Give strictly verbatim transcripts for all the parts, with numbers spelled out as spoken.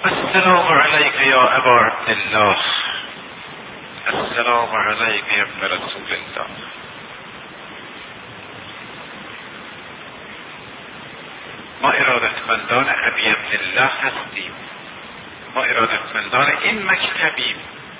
السلام علیک یا ابا عبدالله، السلام علیک یا ابن رسول الله. ما ارادتمندان ابی عبدالله هستیم، ما ارادتمندان این مکتبیم.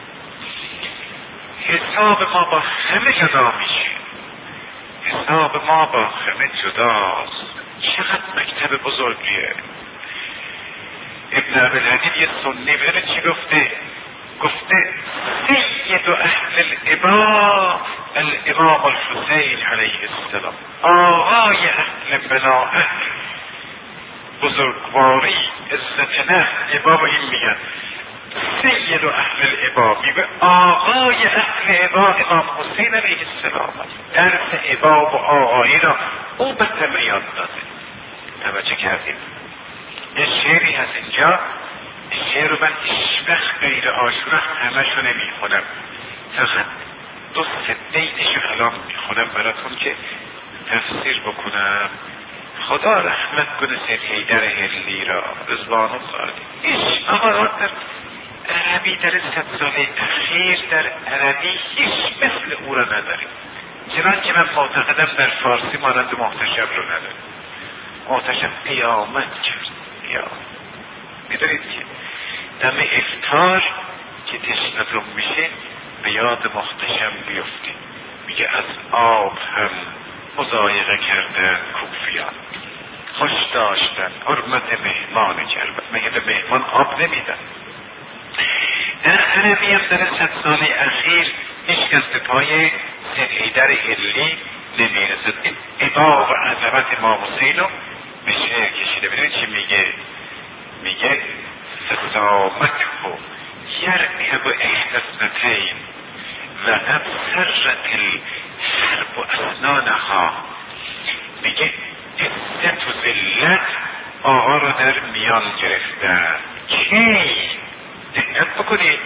حساب ما با همه جدا میشه، حساب ما با همه جداست. چقدر مکتب بزرگیه. ابن عبدالحدید یه سنی بره چی گفته؟ گفته سید اهل الابا الامام الحسین علیه السلام، آقای اهل بلاءت، بزرگواری، عزت نه، ابا این میگن سید اهل الابا، میگه آقای اهل ابا امام حسین علیه السلام. درس ابا و آقایی را او به تمریان داده. توجه کردیم؟ یه شعری هست اینجا، این شعر رو من هیچ وقت غیر عاشورا همشو نمیخونم، فقط دو سه بیتشو الان میخونم براتون که تفسیر بکنم. خدا رحمت کنه سید حیدر هلی را رضوان الله. هیچ آقا در عربی در صد ساله اخیر در عربی هیچ مثل او را نداریم، چنانکه من معتقدم در فارسی مانند محتشم رو نداریم. محتشم قیامت کرد. یا میدونید که دم افطار که تشنتون میشه به یاد محتشم بیفتید، میگه از آب هم مضایقه کردن کوفیان، خوش داشتن حرمت مهمان کرد. مگه به مهمان آب نمیدن؟ در عربی هم در صد سال اخیر هیچ کس به پای سید حیدر هلی نمیرسد. این ابا و عظمت امام حسین رو به شعر کشیده. ببینید چی میگه؟ میگه فسامته یرکب احدى اثنتین و قد سرت الحرب اسنانها. میگه عزت و ذلت آقا رو در میان گرفتن. کی؟ دقت بکنید.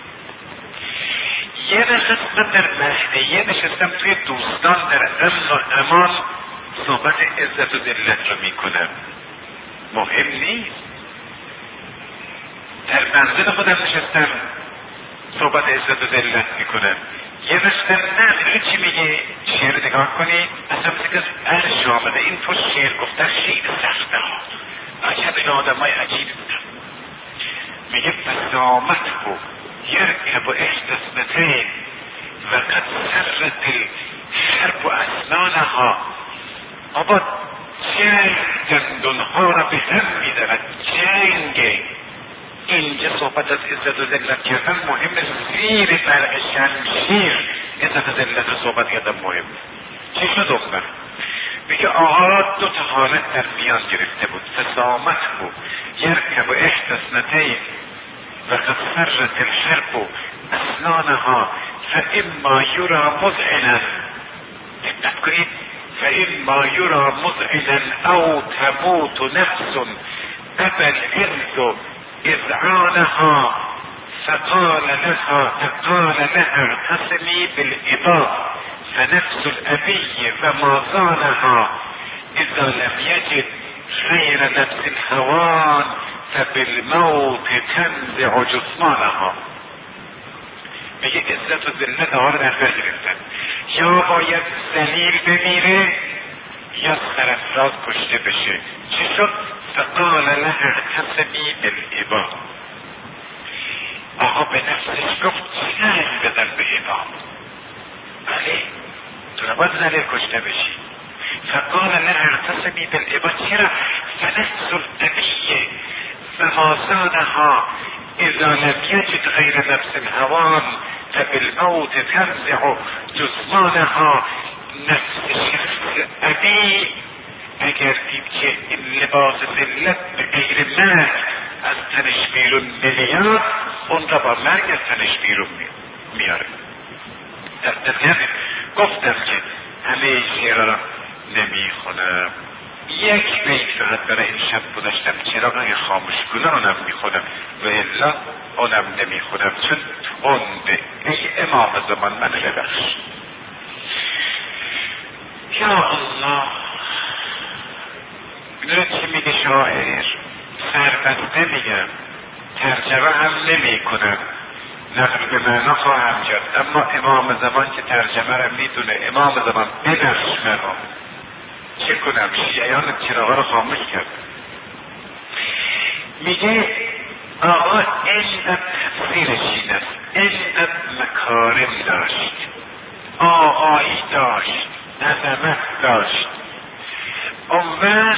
یه نشست من در مهدیه نشستم توی دوستان در امن و امان صحبت عزت و ذلت رو میکنم، مهم نیست. در منزل خودم نشستم صحبت عزت و ذلت میکنم. یه نشستم نه میدونی چی میگه؟ شعر نگاه کنی اصلا مثل که از عرش آمده. این تو شعر گفتن خیلی سخته ها، عجب این آدم های عجیبی بودن. میگه فسامت رو یرکب احدى اثنتین و قد سرت الحرب اسنانها. آبا جنگ دندونها را به هم میدرد. جنگ اینجا صحبت از عزت و ذلت کردن مهم نیست. زیر برق شمشیر عزت و ذلت رو صحبت کردن مهم. چی شد دختر؟ میگه آقا دو تا حالت در میان گرفته بود. فسامت بود یرکب احدى اثنتین و قد سرت الحرب اسنانها فاما یرا مذعنا. دقت کنید، فاما یرا مذعنا او تموت نفس ابى العز اذعانها فقال لها فقال لها اعتصمي بالاباء فنفس الابي وما زانها اذا لم يجد خير نفس الهوان فبالموت تنزع جثمانها. میگه عزت و ذلت آقا رو در بر گرفتن. یا باید ذلیل بمیره یا سرافراز کشته بشه. چی شد؟ فقال لها اعتصمي بالاباء. آقا به نفسش گفت جنگ بزن به ابا. بله تو نباید ذلیل کشته بشی. فقال لها اعتصمي بالاباء. چرا؟ فنفس الابی و ما زانها اذا لم یجد غیر نفس الهوان فبالموت تنزع جثمانها. نفس شخص ابی اگر دید که این لباس ذلت به غیر مرگ از تنش بیرون نمیاد، اون را با مرگ از تنش بیرون میاره. در گفتم که همه شعر را نمیخونم، یک بیت فقط برای این شب گذاشتم چراغ خاموش کنه اونم میخونم و الا اونم نمیخونم چون تنده. ای امام زمان من ببخش. یا الله. میدونید چی میگه شاعر؟ سربسته میگم ترجمه هم نمی کنم، نقل به معنا خواهم کرد، اما امام زمان که ترجمه را میدونه. امام زمان ببخش منو، چه کنم؟ شیعیان چراغا رو خاموش کرد. میگه آقا اینقدر تفسیرش این است، اینقدر مکارم داشت، آقایی داشت، عظمت داشت. اون وقت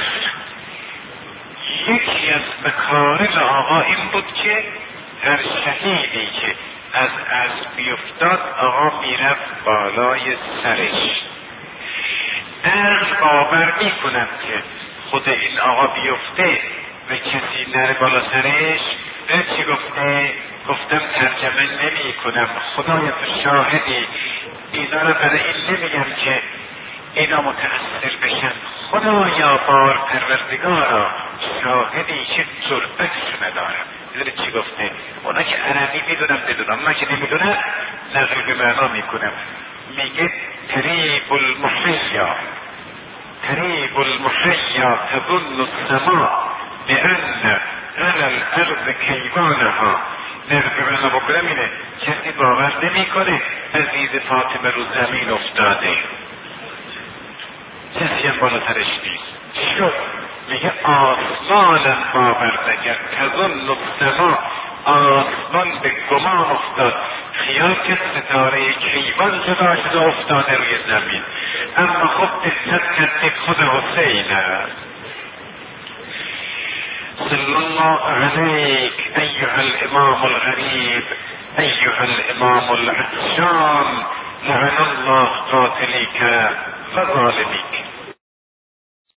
یکی از مکارم آقا این بود که هر شهیدی که از از بیفتاد آقا میرفت بالای سرش. عقل باور میکنم که خود این آقا بیفته و کسی نره بالا سرش. نه چی گفته؟ گفتم ترجمه نمی کنم، خدایا تو شاهدی، اینا رو برای این نمیگم که اینا متأثر بشن، خدایا بار پروردگارا شاهدی که جرأتشون دارم. میدونی چی گفته؟ اونا که عربی میدونم بدونم، من که نمیدونم نقل به معنا میکنم. میگه قریب المحیا، قریب المحیا تظن السماء لأن على الارض کیوانها. نقل به معنا بکنم اینه، کسی باور نمیکنه عزیز فاطمه رو زمین افتاده، کسی هم بالا ترش نیست. شد میگه آسمانم باور نکرد، تظن السماء، آسمان به گمان افتاد، خیال که ستاره کیوان جدا شده افتاده روی زمین. اما خب دقت کرد خود حسین است. صلی الله علیک ایها الامام الغریب، ایها الامام العطشان، لعن الله قاتلیک و ظالمیک.